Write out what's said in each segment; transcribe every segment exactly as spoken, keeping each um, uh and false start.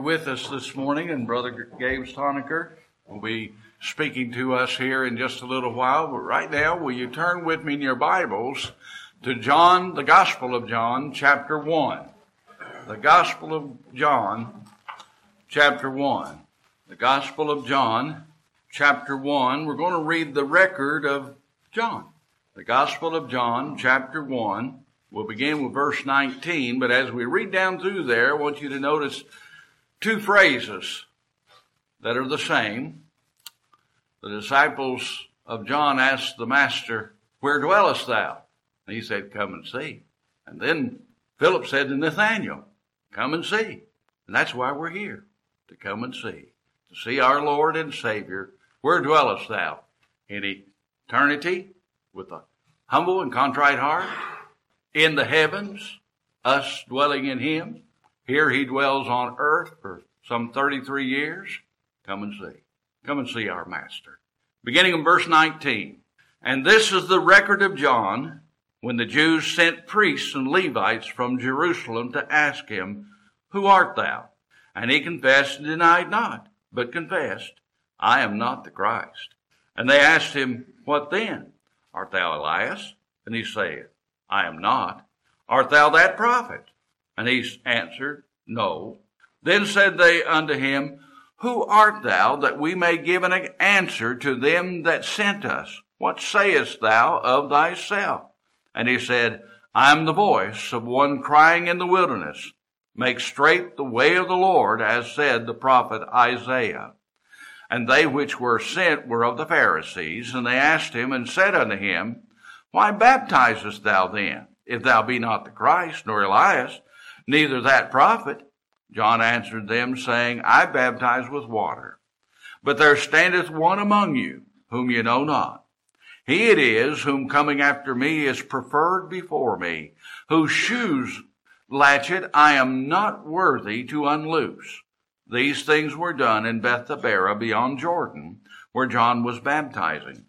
With us this morning, and Brother Gabe Stoniker will be speaking to us here in just a little while. But right now, will you turn with me in your Bibles to John, the Gospel of John, chapter one. The Gospel of John, chapter one. The Gospel of John, chapter one. We're going to read the record of John. The Gospel of John, chapter one. We'll begin with verse nineteen, but as we read down through there, I want you to notice two phrases that are the same. The disciples of John asked the Master, "Where dwellest thou?" And he said, "Come and see." And then Philip said to Nathanael, "Come and see." And that's why we're here, to come and see, to see our Lord and Savior. Where dwellest thou? In eternity, with a humble and contrite heart, in the heavens, us dwelling in him. Here he dwells on earth for some thirty-three years. Come and see. Come and see our Master. Beginning in verse nineteen. And this is the record of John, when the Jews sent priests and Levites from Jerusalem to ask him, "Who art thou?" And he confessed and denied not, but confessed, "I am not the Christ." And they asked him, "What then? Art thou Elias?" And he said, "I am not." "Art thou that prophet?" And he answered, "No." Then said they unto him, "Who art thou, that we may give an answer to them that sent us? What sayest thou of thyself?" And he said, "I am the voice of one crying in the wilderness, make straight the way of the Lord, as said the prophet Isaiah." And they which were sent were of the Pharisees, and they asked him and said unto him, "Why baptizest thou then, if thou be not the Christ, nor Elias, neither that prophet?" John answered them, saying, "I baptize with water, but there standeth one among you, whom ye know not. He it is, whom coming after me is preferred before me, whose shoes latchet I am not worthy to unloose." These things were done in Bethabara beyond Jordan, where John was baptizing.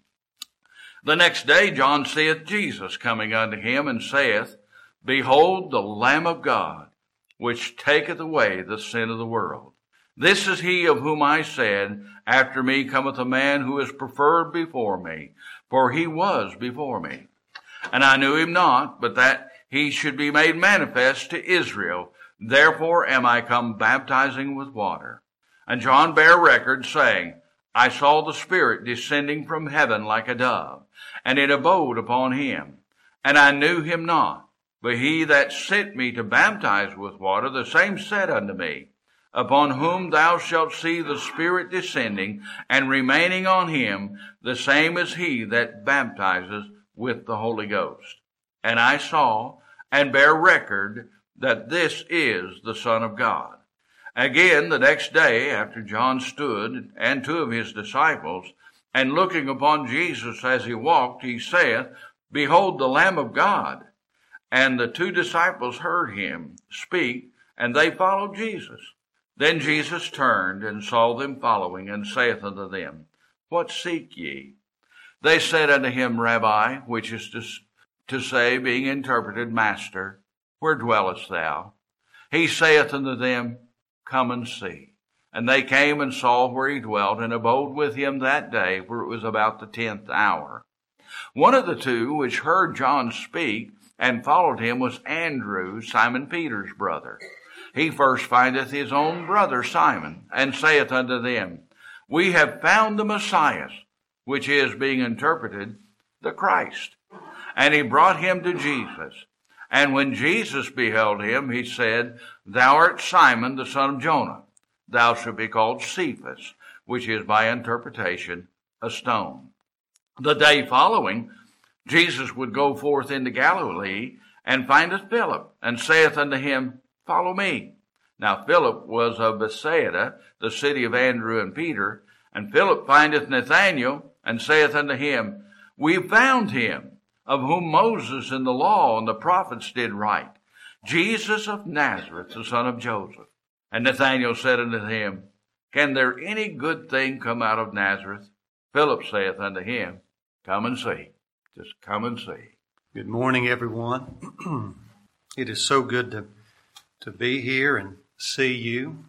The next day John seeth Jesus coming unto him, and saith, "Behold the Lamb of God, which taketh away the sin of the world. This is he of whom I said, After me cometh a man who is preferred before me, for he was before me. And I knew him not, but that he should be made manifest to Israel. Therefore am I come baptizing with water." And John bare record, saying, "I saw the Spirit descending from heaven like a dove, and it abode upon him. And I knew him not, but he that sent me to baptize with water, the same said unto me, Upon whom thou shalt see the Spirit descending and remaining on him, the same is he that baptizes with the Holy Ghost. And I saw and bear record that this is the Son of God." Again, the next day, after John stood, and two of his disciples, and looking upon Jesus as he walked, he saith, "Behold the Lamb of God." And the two disciples heard him speak, and they followed Jesus. Then Jesus turned and saw them following, and saith unto them, "What seek ye?" They said unto him, "Rabbi," which is to, to say, being interpreted, Master, "where dwellest thou?" He saith unto them, "Come and see." And they came and saw where he dwelt, and abode with him that day, for it was about the tenth hour. One of the two which heard John speak and followed him was Andrew, Simon Peter's brother. He first findeth his own brother Simon, and saith unto them, "We have found the Messiah," which is, being interpreted, the Christ. And he brought him to Jesus. And when Jesus beheld him, he said, "Thou art Simon, the son of Jonah. Thou shalt be called Cephas," which is by interpretation a stone. The day following, Jesus would go forth into Galilee, and findeth Philip, and saith unto him, "Follow me." Now Philip was of Bethsaida, the city of Andrew and Peter. And Philip findeth Nathanael, and saith unto him, "We have found him, of whom Moses in the law and the prophets did write, Jesus of Nazareth, the son of Joseph." And Nathanael said unto him, "Can there any good thing come out of Nazareth?" Philip saith unto him, "Come and see." Just come and see. Good morning, everyone. It is so good to, to be here and see you.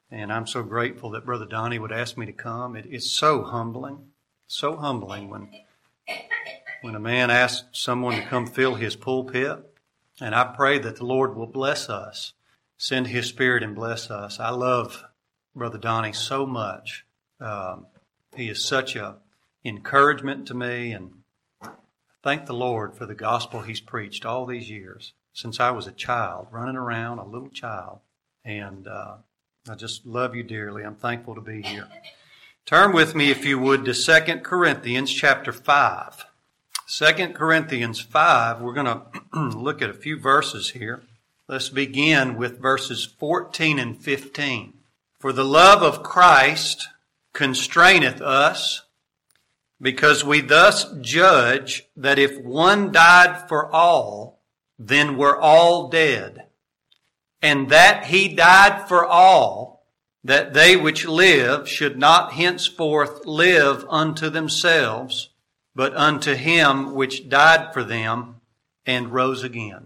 And I'm so grateful that Brother Donnie would ask me to come. It, it's so humbling, so humbling when, when a man asks someone to come fill his pulpit. And I pray that the Lord will bless us, send His Spirit and bless us. I love Brother Donnie so much. Um, he is such a encouragement to me, and thank the Lord for the gospel He's preached all these years, since I was a child, running around, a little child. And uh, I just love you dearly. I'm thankful to be here. Turn with me, if you would, to Second Corinthians chapter five. Second Corinthians five, we're going to look at a few verses here. Let's begin with verses fourteen and fifteen. For the love of Christ constraineth us, because we thus judge that if one died for all, then we're all dead. And that He died for all, that they which live should not henceforth live unto themselves, but unto Him which died for them and rose again.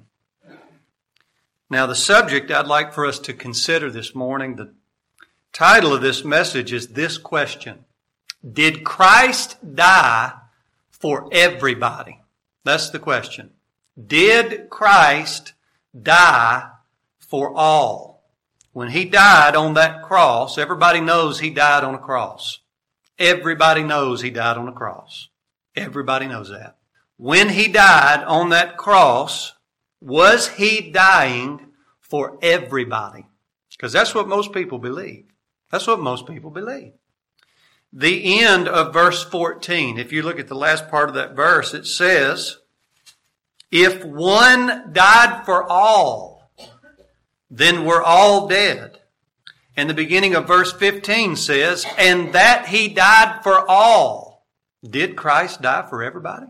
Now, the subject I'd like for us to consider this morning, the title of this message is this question: did Christ die for everybody? That's the question. Did Christ die for all? When He died on that cross, everybody knows He died on a cross. Everybody knows He died on a cross. Everybody knows that. When He died on that cross, was He dying for everybody? Because that's what most people believe. That's what most people believe. The end of verse fourteen, if you look at the last part of that verse, it says, if one died for all, then we're all dead. And the beginning of verse fifteen says, and that He died for all. Did Christ die for everybody?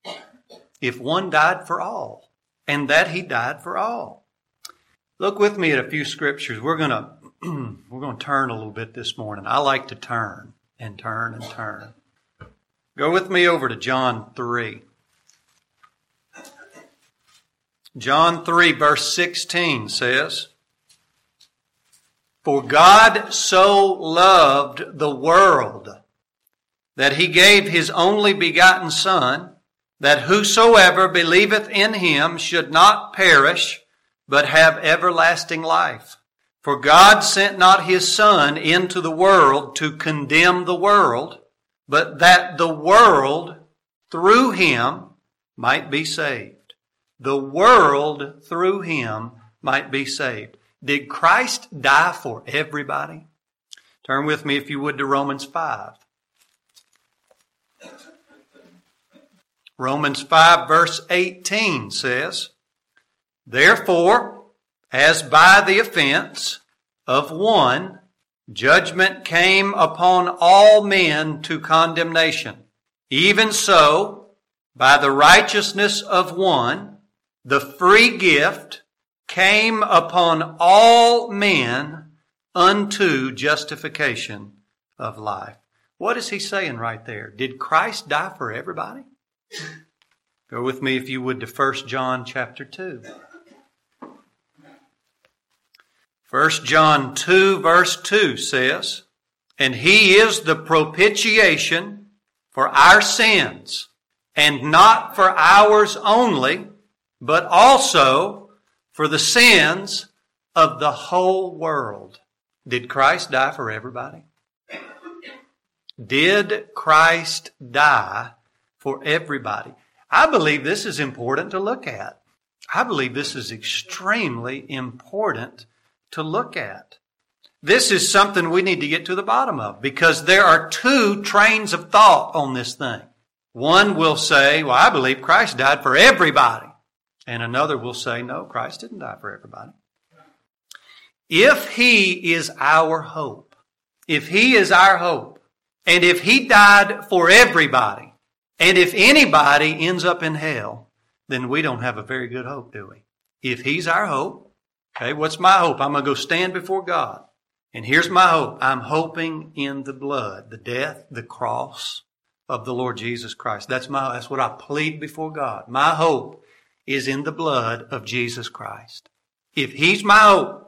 If one died for all, and that He died for all. Look with me at a few scriptures. We're going to we're going to turn a little bit this morning. I like to turn and turn and turn. Go with me over to John three. John three verse sixteen says, for God so loved the world that He gave His only begotten Son, that whosoever believeth in Him should not perish, but have everlasting life. For God sent not His Son into the world to condemn the world, but that the world through Him might be saved. The world through Him might be saved. Did Christ die for everybody? Turn with me, if you would, to Romans five. Romans five verse eighteen says, therefore, as by the offense of one, judgment came upon all men to condemnation, even so, by the righteousness of one, the free gift came upon all men unto justification of life. What is he saying right there? Did Christ die for everybody? Go with me, if you would, to First John chapter two. First John two verse two says, and He is the propitiation for our sins, and not for ours only, but also for the sins of the whole world. Did Christ die for everybody? Did Christ die for everybody? I believe this is important to look at. I believe this is extremely important to look at. This is something we need to get to the bottom of, because there are two trains of thought on this thing. One will say, well, I believe Christ died for everybody. And another will say, no, Christ didn't die for everybody. If He is our hope, if He is our hope, and if He died for everybody, and if anybody ends up in hell, then we don't have a very good hope, do we? If He's our hope, okay, what's my hope? I'm going to go stand before God. And here's my hope. I'm hoping in the blood, the death, the cross of the Lord Jesus Christ. That's my, that's what I plead before God. My hope is in the blood of Jesus Christ. If He's my hope,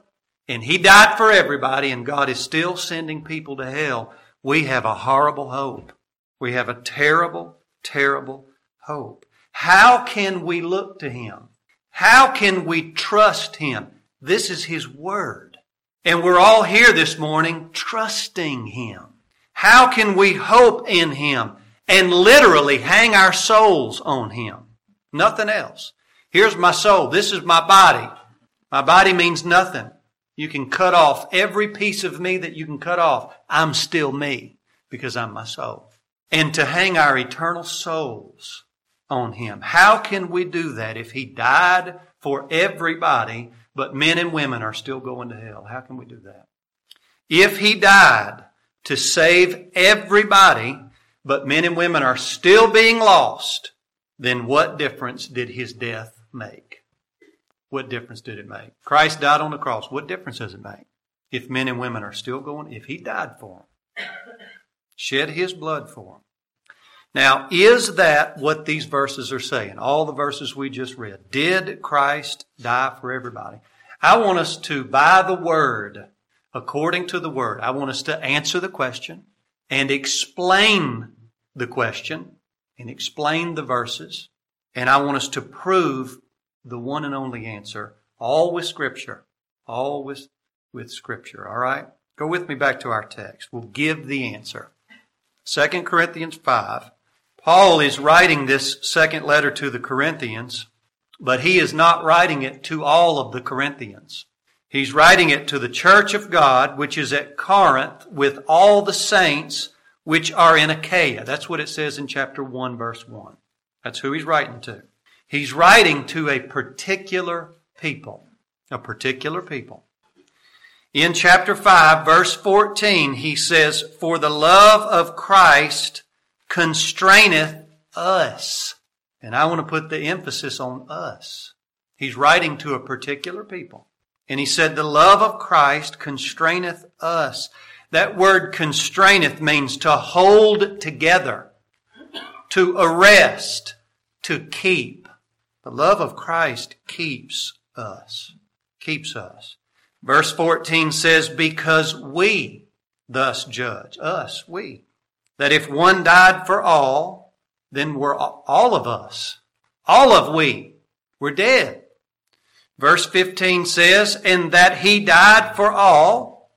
and He died for everybody, and God is still sending people to hell, we have a horrible hope. We have a terrible, terrible hope. How can we look to Him? How can we trust Him? This is His Word. And we're all here this morning trusting Him. How can we hope in Him and literally hang our souls on Him? Nothing else. Here's my soul. This is my body. My body means nothing. You can cut off every piece of me that you can cut off. I'm still me because I'm my soul. And to hang our eternal souls on Him. How can we do that if He died for everybody, but men and women are still going to hell? How can we do that? If He died to save everybody, but men and women are still being lost, then what difference did His death make? What difference did it make? Christ died on the cross. What difference does it make? If men and women are still going, if He died for them, shed His blood for them. Now, is that what these verses are saying? All the verses we just read. Did Christ die for everybody? I want us to, by the Word, according to the Word, I want us to answer the question and explain the question and explain the verses. And I want us to prove the one and only answer, all with Scripture. All with, with Scripture, all right? Go with me back to our text. We'll give the answer. Second Corinthians five. Paul is writing this second letter to the Corinthians, but he is not writing it to all of the Corinthians. He's writing it to the church of God, which is at Corinth, with all the saints which are in Achaia. That's what it says in chapter one, verse one. That's who he's writing to. He's writing to a particular people. A particular people. In chapter five, verse fourteen, he says, "For the love of Christ constraineth us." And I want to put the emphasis on us. He's writing to a particular people. And he said, the love of Christ constraineth us. That word constraineth means to hold together, to arrest, to keep. The love of Christ keeps us. Keeps us. Verse fourteen says, because we thus judge. Us, we. That if one died for all, then we're all of us. All of we. We're dead. Verse fifteen says, and that He died for all,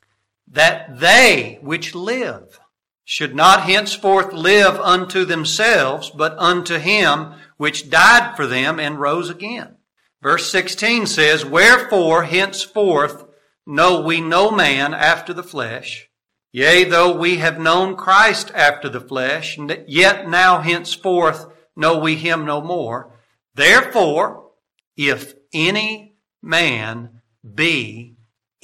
that they which live should not henceforth live unto themselves, but unto Him which died for them and rose again. Verse sixteen says, wherefore henceforth know we no man after the flesh. Yea, though we have known Christ after the flesh, yet now henceforth know we Him no more. Therefore, if any man be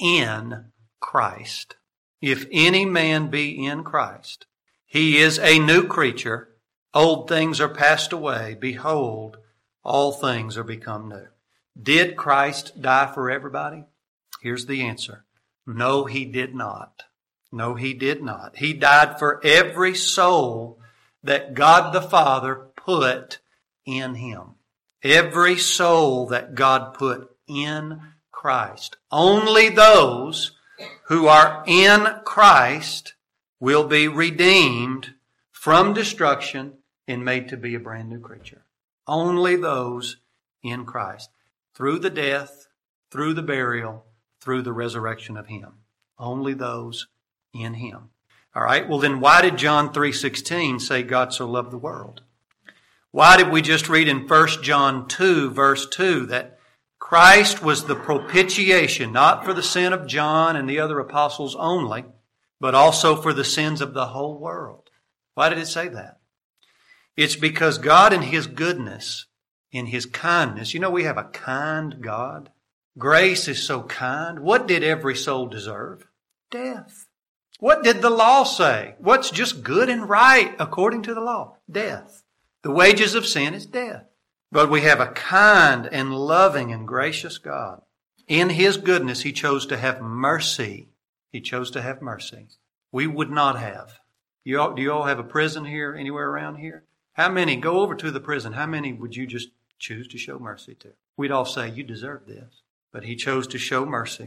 in Christ, if any man be in Christ, he is a new creature. Old things are passed away. Behold, all things are become new. Did Christ die for everybody? Here's the answer. No, He did not. No, He did not. He died for every soul that God the Father put in Him. Every soul that God put in Christ. Only those who are in Christ will be redeemed from destruction and made to be a brand new creature. Only those in Christ. Through the death, through the burial, through the resurrection of Him. Only those in Him. All right, well then why did John three sixteen say God so loved the world? Why did we just read in First John two, verse two, that Christ was the propitiation, not for the sin of John and the other apostles only, but also for the sins of the whole world? Why did it say that? It's because God in His goodness, in His kindness, you know we have a kind God. Grace is so kind. What did every soul deserve? Death. What did the law say? What's just good and right according to the law? Death. The wages of sin is death. But we have a kind and loving and gracious God. In His goodness, He chose to have mercy. He chose to have mercy. We would not have. You all, do you all have a prison here, anywhere around here? How many, go over to the prison, how many would you just choose to show mercy to? We'd all say, you deserve this. But He chose to show mercy.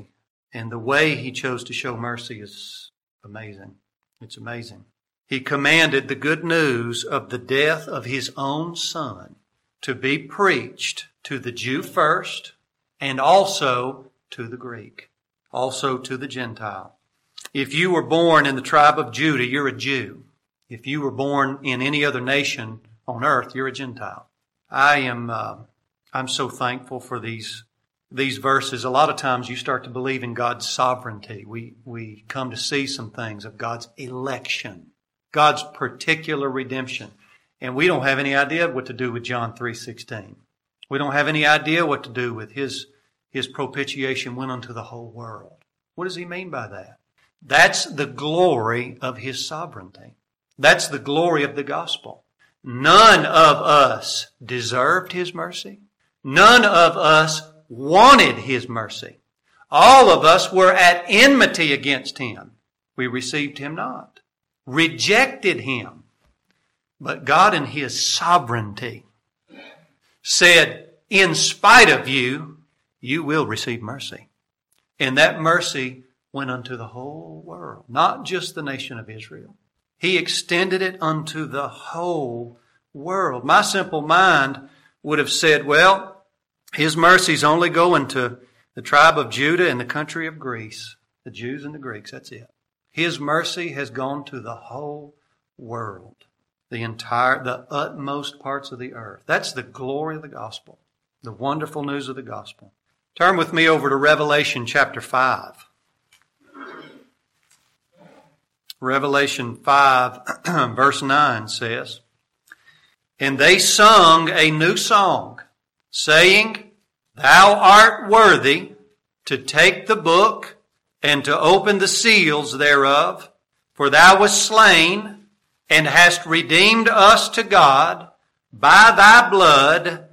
And the way he chose to show mercy is amazing. It's amazing. He commanded the good news of the death of his own son to be preached to the Jew first and also to the Greek, also to the Gentile. If you were born in the tribe of Judah, you're a Jew. If you were born in any other nation on earth, you're a Gentile. I am, uh, I'm so thankful for these, these verses. A lot of times you start to believe in God's sovereignty. We, we come to see some things of God's election, God's particular redemption. And we don't have any idea what to do with John three sixteen. We don't have any idea what to do with his, his propitiation went unto the whole world. What does he mean by that? That's the glory of his sovereignty. That's the glory of the gospel. None of us deserved his mercy. None of us wanted his mercy. All of us were at enmity against him. We received him not, rejected him. But God in his sovereignty said, in spite of you, you will receive mercy. And that mercy went unto the whole world, not just the nation of Israel. He extended it unto the whole world. My simple mind would have said, well, his mercies only go into the tribe of Judah and the country of Greece, the Jews and the Greeks, that's it. His mercy has gone to the whole world, the entire, the utmost parts of the earth. That's the glory of the gospel, the wonderful news of the gospel. Turn with me over to Revelation chapter five. Revelation five, verse nine says, and they sung a new song, saying, thou art worthy to take the book and to open the seals thereof, for thou wast slain and hast redeemed us to God by thy blood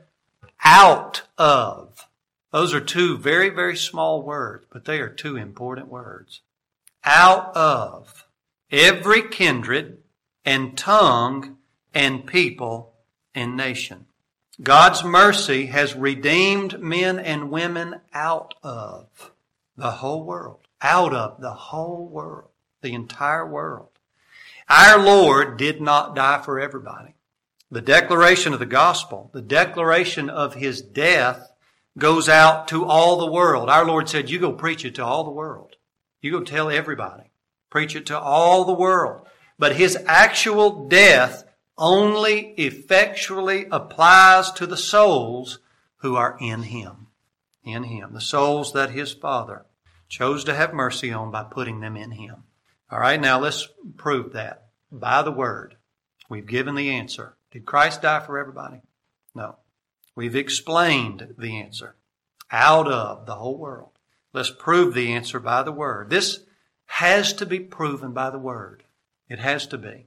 out of. Those are two very, very small words, but they are two important words. Out of every kindred and tongue and people and nation. God's mercy has redeemed men and women out of the whole world. Out of the whole world. The entire world. Our Lord did not die for everybody. The declaration of the gospel, the declaration of his death goes out to all the world. Our Lord said, you go preach it to all the world. You go tell everybody. Preach it to all the world. But his actual death only effectually applies to the souls who are in him. In him. The souls that his Father chose to have mercy on by putting them in him. All right, now let's prove that by the Word. We've given the answer. Did Christ die for everybody? No. We've explained the answer. Out of the whole world. Let's prove the answer by the Word. This has to be proven by the Word. It has to be.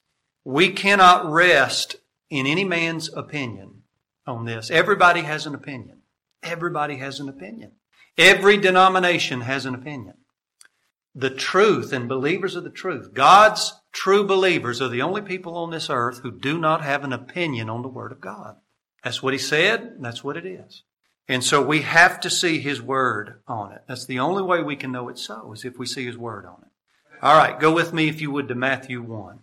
We cannot rest in any man's opinion on this. Everybody has an opinion. Everybody has an opinion. Every denomination has an opinion. The truth and believers of the truth, God's true believers, are the only people on this earth who do not have an opinion on the Word of God. That's what he said. That's what it is. And so we have to see his Word on it. That's the only way we can know it's so, is if we see his Word on it. All right, go with me, if you would, to Matthew one.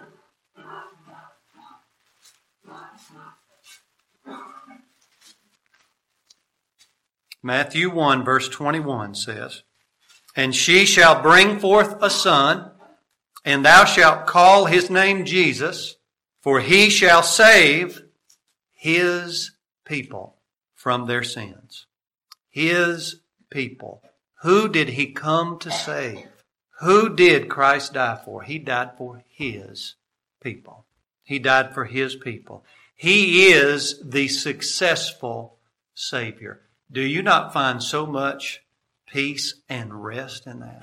Matthew one, verse twenty-one says, and she shall bring forth a son, and thou shalt call his name Jesus, for he shall save his people from their sins. His people. Who did he come to save? Who did Christ die for? He died for his people. He died for his people. He is the successful Savior. Do you not find so much peace and rest in that?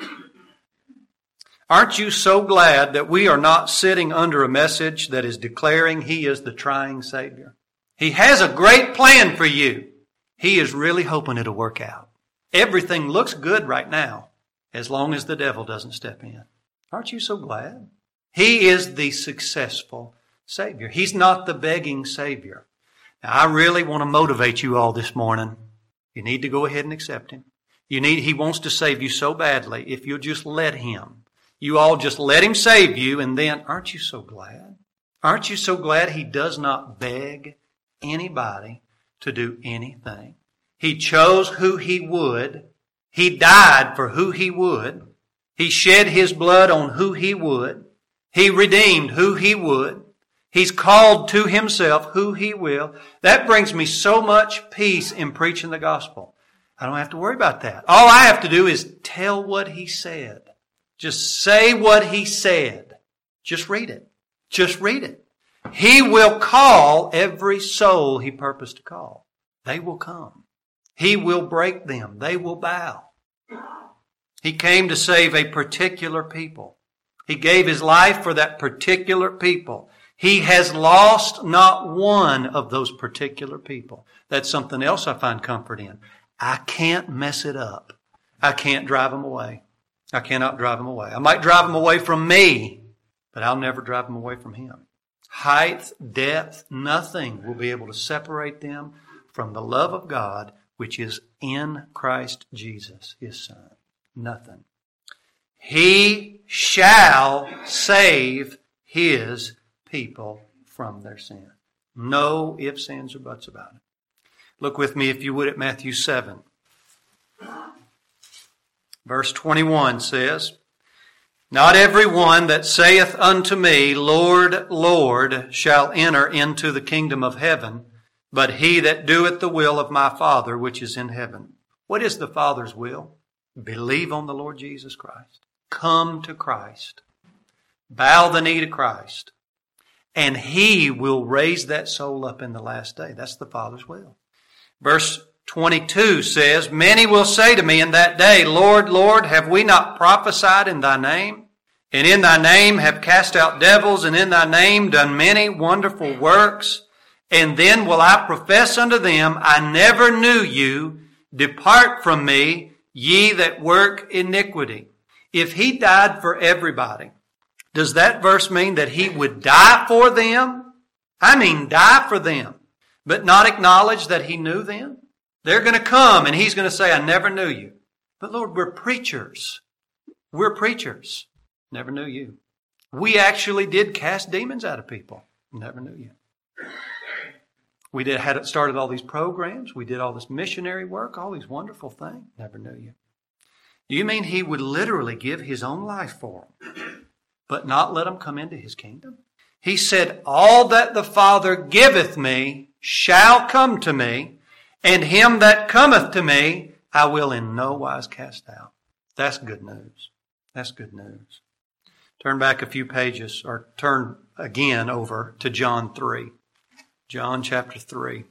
Aren't you so glad that we are not sitting under a message that is declaring he is the trying Savior? He has a great plan for you. He is really hoping it'll work out. Everything looks good right now, as long as the devil doesn't step in. Aren't you so glad? He is the successful Savior. He's not the begging Savior. Now, I really want to motivate you all this morning. You need to go ahead and accept him. You need, He wants to save you so badly. If you'll just let Him. You all just let Him save you, and then, aren't you so glad? Aren't you so glad He does not beg anybody to do anything? He chose who He would. He died for who He would. He shed His blood on who He would. He redeemed who He would. He's called to Himself who He will. That brings me so much peace in preaching the gospel. I don't have to worry about that. All I have to do is tell what He said. Just say what He said. Just read it. Just read it. He will call every soul He purposed to call. They will come. He will break them. They will bow. He came to save a particular people. He gave His life for that particular people. He has lost not one of those particular people. That's something else I find comfort in. I can't mess it up. I can't drive them away. I cannot drive them away. I might drive them away from me, but I'll never drive them away from Him. Height, depth, nothing will be able to separate them from the love of God, which is in Christ Jesus, His Son. Nothing. He shall save His people from their sin. No ifs, ands, or buts about it. Look with me, if you would, at Matthew seven. Verse twenty-one says, Not every one that saith unto me, Lord, Lord, shall enter into the kingdom of heaven, but he that doeth the will of my Father which is in heaven. What is the Father's will? Believe on the Lord Jesus Christ. Come to Christ. Bow the knee to Christ. And He will raise that soul up in the last day. That's the Father's will. Verse twenty-two says, Many will say to me in that day, Lord, Lord, have we not prophesied in Thy name? And in Thy name have cast out devils, and in Thy name done many wonderful works? And then will I profess unto them, I never knew you. Depart from me, ye that work iniquity. If He died for everybody, does that verse mean that He would die for them? I mean, die for them, but not acknowledge that He knew them? They're going to come and He's going to say, I never knew you. But Lord, we're preachers. We're preachers. Never knew you. We actually did cast demons out of people. Never knew you. We did had started all these programs. We did all this missionary work, all these wonderful things. Never knew you. Do you mean He would literally give His own life for them, but not let them come into His kingdom? He said, all that the Father giveth me shall come to me, and him that cometh to me I will in no wise cast out. That's good news. That's good news. Turn back a few pages, or turn again over to John three. John chapter three.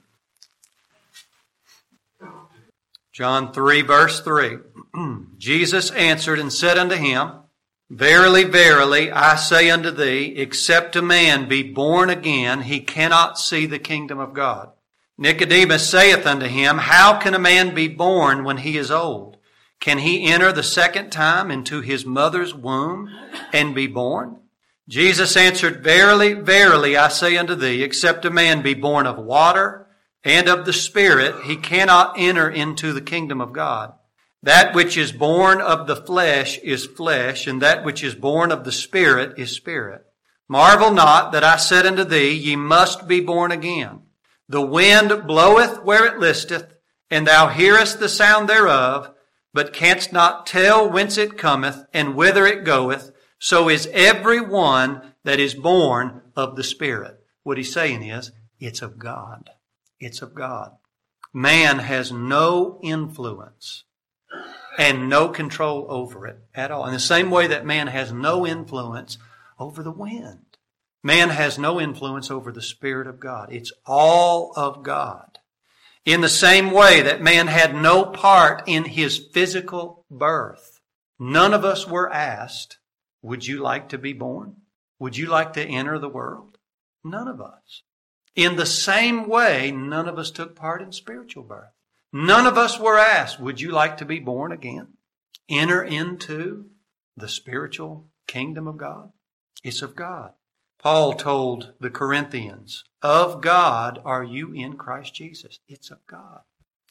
John three, verse three. Jesus answered and said unto him, Verily, verily, I say unto thee, except a man be born again, he cannot see the kingdom of God. Nicodemus saith unto him, How can a man be born when he is old? Can he enter the second time into his mother's womb and be born? Jesus answered, Verily, verily, I say unto thee, except a man be born of water and of the Spirit, he cannot enter into the kingdom of God. That which is born of the flesh is flesh, and that which is born of the Spirit is spirit. Marvel not that I said unto thee, Ye must be born again. The wind bloweth where it listeth, and thou hearest the sound thereof, but canst not tell whence it cometh and whither it goeth. So is every one that is born of the Spirit. What he's saying is, it's of God. It's of God. Man has no influence and no control over it at all. In the same way that man has no influence over the wind. Man has no influence over the Spirit of God. It's all of God. In the same way that man had no part in his physical birth. None of us were asked, would you like to be born? Would you like to enter the world? None of us. In the same way, none of us took part in spiritual birth. None of us were asked, would you like to be born again? Enter into the spiritual kingdom of God? It's of God. Paul told the Corinthians, of God are you in Christ Jesus. It's of God.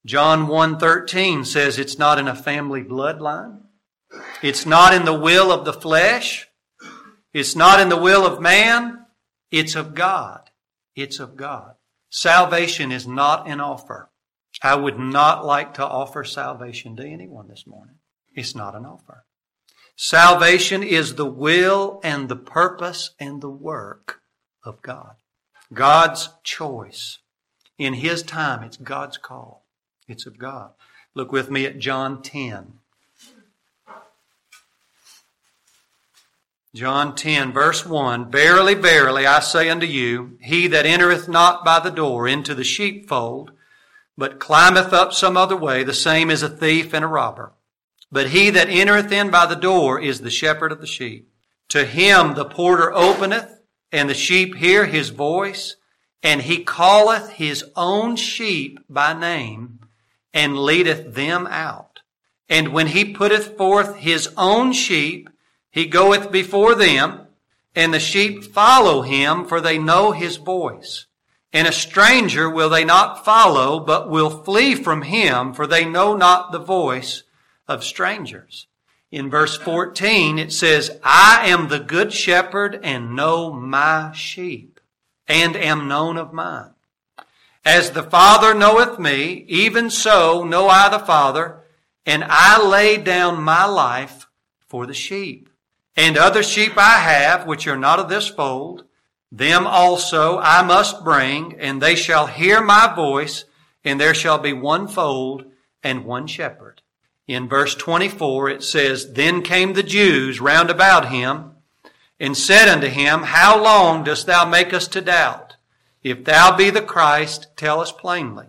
John one thirteen says it's not in a family bloodline. It's not in the will of the flesh. It's not in the will of man. It's of God. It's of God. Salvation is not an offer. I would not like to offer salvation to anyone this morning. It's not an offer. Salvation is the will and the purpose and the work of God. God's choice. In His time, it's God's call. It's of God. Look with me at John ten. John ten, verse one, Verily, verily, I say unto you, he that entereth not by the door into the sheepfold, but climbeth up some other way, the same is a thief and a robber. But he that entereth in by the door is the shepherd of the sheep. To him the porter openeth, and the sheep hear his voice, and he calleth his own sheep by name, and leadeth them out. And when he putteth forth his own sheep, he goeth before them, and the sheep follow him, for they know his voice. And a stranger will they not follow, but will flee from him, for they know not the voice of strangers. In verse fourteen, it says, I am the good shepherd, and know my sheep, and am known of mine. As the Father knoweth me, even so know I the Father, and I lay down my life for the sheep. And other sheep I have, which are not of this fold, them also I must bring, and they shall hear my voice, and there shall be one fold and one shepherd. In verse twenty-four it says, Then came the Jews round about him, and said unto him, How long dost thou make us to doubt? If thou be the Christ, tell us plainly.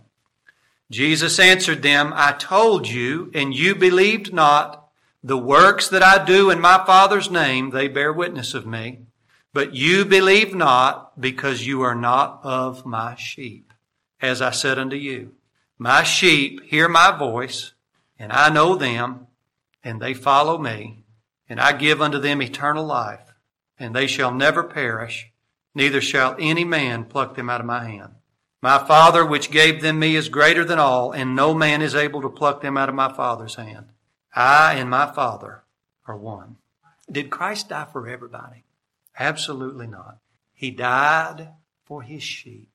Jesus answered them, I told you, and you believed not. The works that I do in my Father's name, they bear witness of me. But you believe not, because you are not of my sheep. As I said unto you, my sheep hear my voice, and I know them, and they follow me, and I give unto them eternal life, and they shall never perish, neither shall any man pluck them out of my hand. My Father which gave them me is greater than all, and no man is able to pluck them out of my Father's hand. I and my Father are one. Did Christ die for everybody? Absolutely not. He died for His sheep.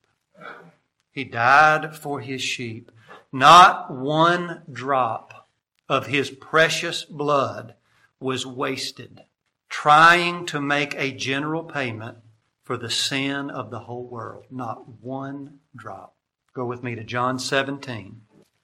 He died for His sheep. Not one drop of His precious blood was wasted trying to make a general payment for the sin of the whole world. Not one drop. Go with me to John seventeen.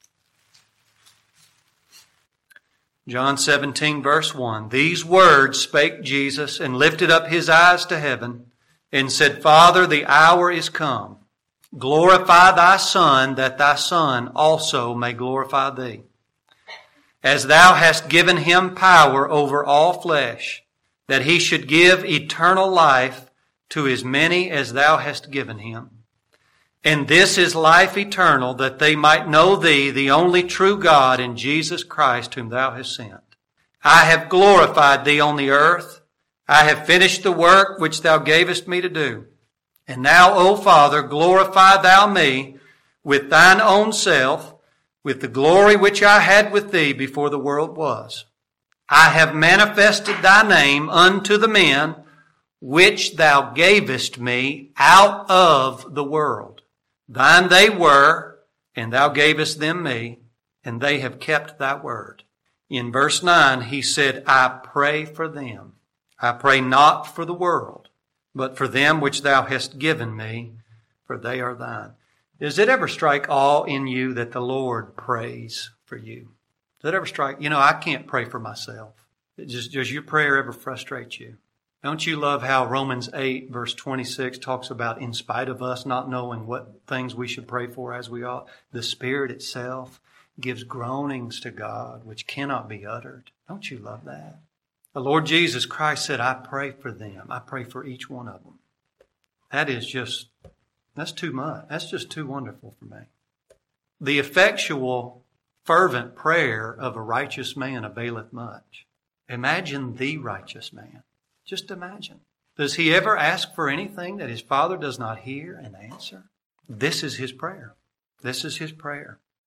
John seventeen, verse one. These words spake Jesus, and lifted up His eyes to heaven, and said, Father, the hour is come. Glorify Thy Son, that Thy Son also may glorify Thee. As Thou hast given Him power over all flesh, that He should give eternal life to as many as Thou hast given Him. And this is life eternal, that they might know Thee, the only true God, and Jesus Christ, whom Thou hast sent. I have glorified Thee on the earth. I have finished the work which Thou gavest me to do. And now, O Father, glorify Thou me with Thine own self, with the glory which I had with Thee before the world was. I have manifested Thy name unto the men which Thou gavest me out of the world. Thine they were, and Thou gavest them me, and they have kept Thy word. In verse nine, He said, I pray for them. I pray not for the world, but for them which Thou hast given me, for they are Thine. Does it ever strike awe in you that the Lord prays for you? Does it ever strike, you know, I can't pray for myself. It just, does your prayer ever frustrate you? Don't you love how Romans eight verse twenty-six talks about in spite of us not knowing what things we should pray for as we ought, the Spirit itself gives groanings to God which cannot be uttered. Don't you love that? The Lord Jesus Christ said, I pray for them. I pray for each one of them. That is just, that's too much. That's just too wonderful for me. The effectual, fervent prayer of a righteous man availeth much. Imagine the righteous man. Just imagine. Does he ever ask for anything that his Father does not hear and answer? This is his prayer. This is his prayer.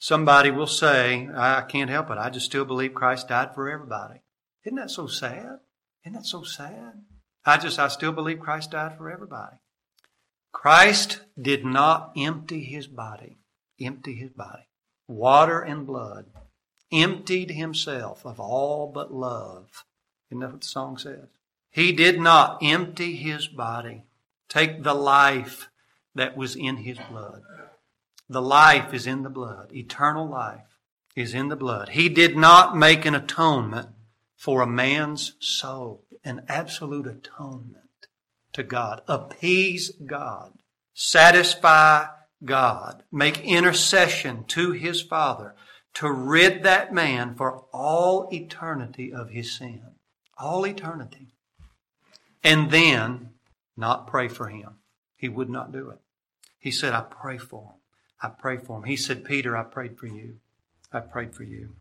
somebody will say, I can't help it. I just still believe Christ died for everybody. Isn't that so sad? Isn't that so sad? I just, I still believe Christ died for everybody. Christ did not empty his body, empty his body, water and blood, emptied himself of all but love. Isn't that what the song says? He did not empty his body, take the life that was in his blood. The life is in the blood. Eternal life is in the blood. He did not make an atonement for a man's soul, an absolute atonement to God, appease God, satisfy God, make intercession to his Father to rid that man for all eternity of his sin. All eternity. And then not pray for him. He would not do it. He said, I pray for him. I pray for him. He said, Peter, I prayed for you. I prayed for you.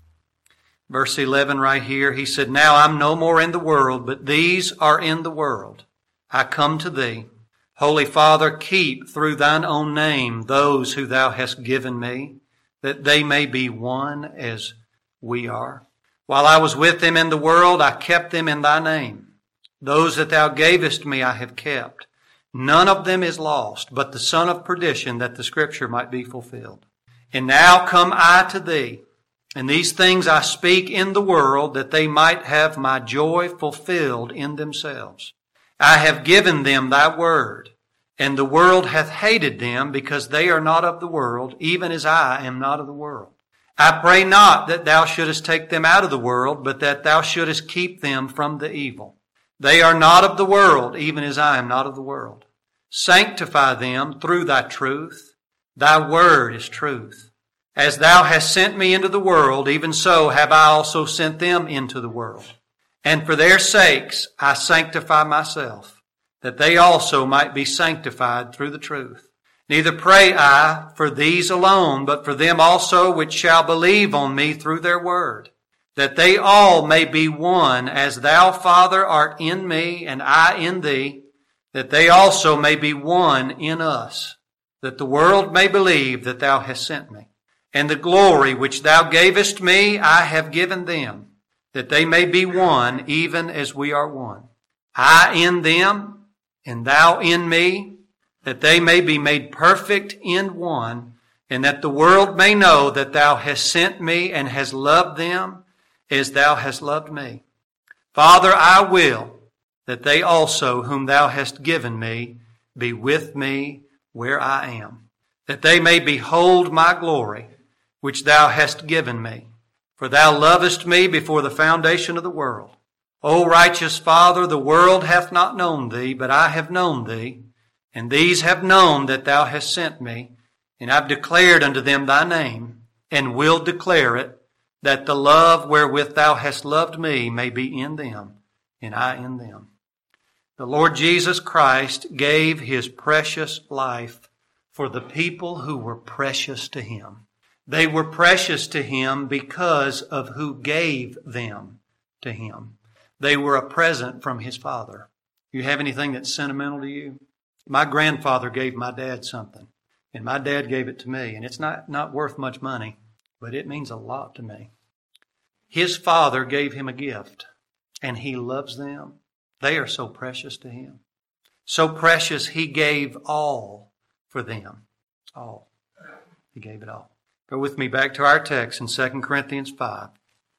Verse eleven right here, he said, now I'm no more in the world, but these are in the world. I come to thee. Holy Father, keep through thine own name those who thou hast given me, that they may be one as we are. While I was with them in the world, I kept them in thy name. Those that thou gavest me I have kept. None of them is lost, but the son of perdition, that the scripture might be fulfilled. And now come I to thee, and these things I speak in the world, that they might have my joy fulfilled in themselves. I have given them thy word, and the world hath hated them, because they are not of the world, even as I am not of the world. I pray not that thou shouldest take them out of the world, but that thou shouldest keep them from the evil. They are not of the world, even as I am not of the world. Sanctify them through thy truth. Thy word is truth. As thou hast sent me into the world, even so have I also sent them into the world. And for their sakes I sanctify myself, that they also might be sanctified through the truth. Neither pray I for these alone, but for them also which shall believe on me through their word, that they all may be one, as thou, Father, art in me, and I in thee, that they also may be one in us, that the world may believe that thou hast sent me. And the glory which thou gavest me I have given them, that they may be one, even as we are one. I in them, and thou in me, that they may be made perfect in one, and that the world may know that thou hast sent me and hast loved them as thou hast loved me. Father, I will that they also whom thou hast given me be with me where I am, that they may behold my glory, which thou hast given me. For thou lovest me before the foundation of the world. O righteous Father, the world hath not known thee, but I have known thee, and these have known that thou hast sent me, and I've declared unto them thy name, and will declare it, that the love wherewith thou hast loved me may be in them, and I in them. The Lord Jesus Christ gave his precious life for the people who were precious to him. They were precious to him because of who gave them to him. They were a present from his Father. You have anything that's sentimental to you? My grandfather gave my dad something, and my dad gave it to me, and it's not, not worth much money, but it means a lot to me. His father gave him a gift, and he loves them. They are so precious to him. So precious, he gave all for them. All. He gave it all. Go with me back to our text in Second Corinthians five.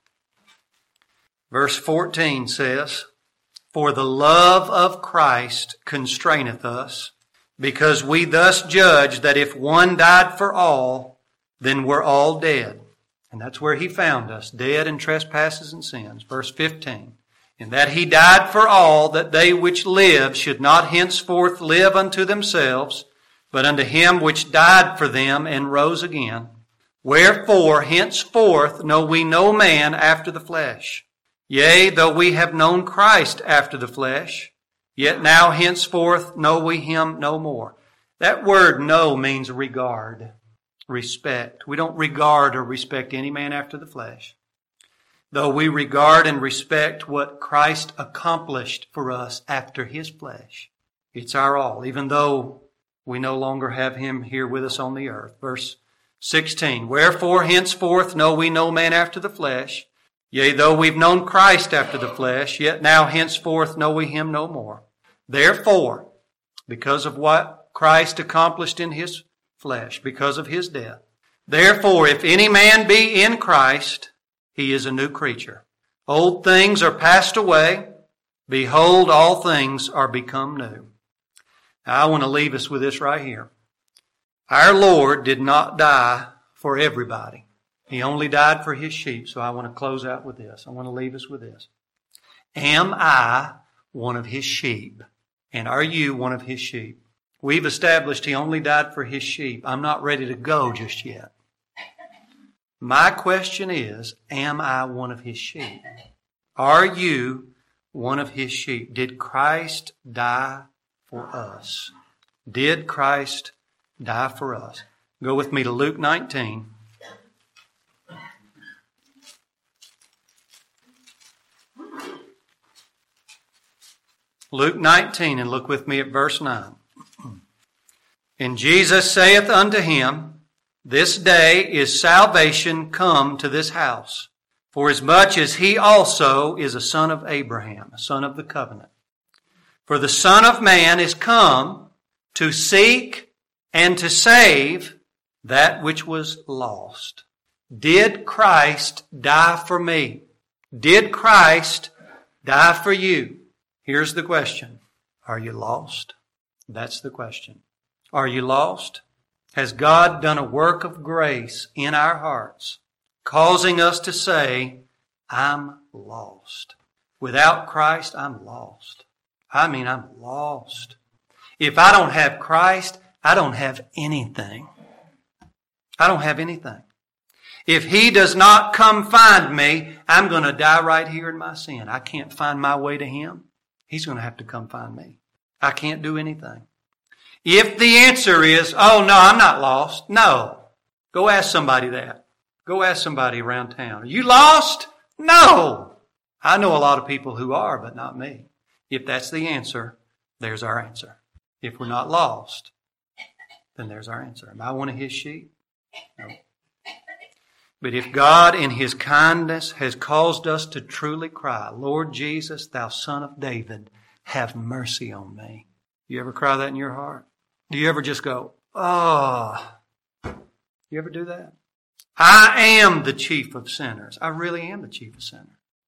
Verse fourteen says, For the love of Christ constraineth us, because we thus judge that if one died for all, then we're all dead. And that's where he found us, dead in trespasses and sins. Verse fifteen. In that he died for all, that they which live should not henceforth live unto themselves, but unto him which died for them and rose again. Wherefore henceforth know we no man after the flesh. Yea, though we have known Christ after the flesh, yet now henceforth know we him no more. That word know means regard, respect. We don't regard or respect any man after the flesh. Though we regard and respect what Christ accomplished for us after his flesh. It's our all, even though we no longer have him here with us on the earth. Verse sixteen. Wherefore henceforth know we no man after the flesh. Yea, though we've known Christ after the flesh, yet now henceforth know we him no more. Therefore, because of what Christ accomplished in his flesh, because of his death, therefore, if any man be in Christ, he is a new creature. Old things are passed away. Behold, all things are become new. Now, I want to leave us with this right here. Our Lord did not die for everybody. He only died for his sheep. So I want to close out with this. I want to leave us with this. Am I one of his sheep? And are you one of his sheep? We've established he only died for his sheep. I'm not ready to go just yet. My question is, am I one of his sheep? Are you one of his sheep? Did Christ die for us? Did Christ die for us? Go with me to Luke nineteen. Luke nineteen, and look with me at verse nine. And Jesus saith unto him, This day is salvation come to this house, forasmuch as he also is a son of Abraham, a son of the covenant. For the Son of Man is come to seek and to save that which was lost. Did Christ die for me? Did Christ die for you? Here's the question. Are you lost? That's the question. Are you lost? Has God done a work of grace in our hearts, causing us to say, I'm lost. Without Christ, I'm lost. I mean, I'm lost. If I don't have Christ, I don't have anything. I don't have anything. If he does not come find me, I'm going to die right here in my sin. I can't find my way to him. He's going to have to come find me. I can't do anything. If the answer is, oh, no, I'm not lost. No. Go ask somebody that. Go ask somebody around town. Are you lost? No. I know a lot of people who are, but not me. If that's the answer, there's our answer. If we're not lost, then there's our answer. Am I one of his sheep? No. But if God in his kindness has caused us to truly cry, Lord Jesus, thou Son of David, have mercy on me. You ever cry that in your heart? Do you ever just go, oh, you ever do that? I am the chief of sinners. I really am the chief of sinners.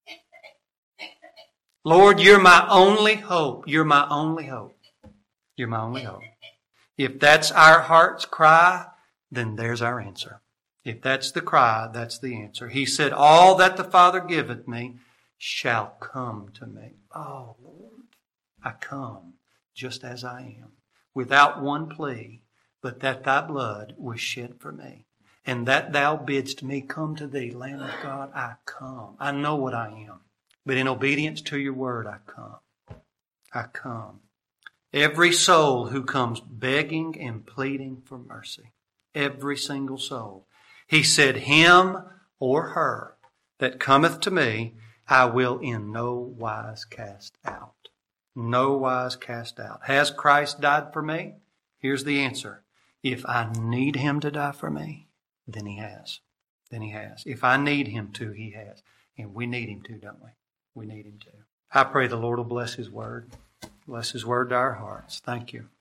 Lord, you're my only hope. You're my only hope. You're my only hope. If that's our heart's cry, then there's our answer. If that's the cry, that's the answer. He said, all that the Father giveth me shall come to me. Oh, Lord, I come just as I am, without one plea, but that thy blood was shed for me, and that thou bidst me come to thee, Lamb of God. I come. I know what I am, but in obedience to your word, I come. I come. Every soul who comes begging and pleading for mercy, every single soul. He said, him or her that cometh to me, I will in no wise cast out. No wise cast out. Has Christ died for me? Here's the answer. If I need him to die for me, then he has. Then he has. If I need him to, he has. And we need him to, don't we? We need him to. I pray the Lord will bless his word. Bless his word to our hearts. Thank you.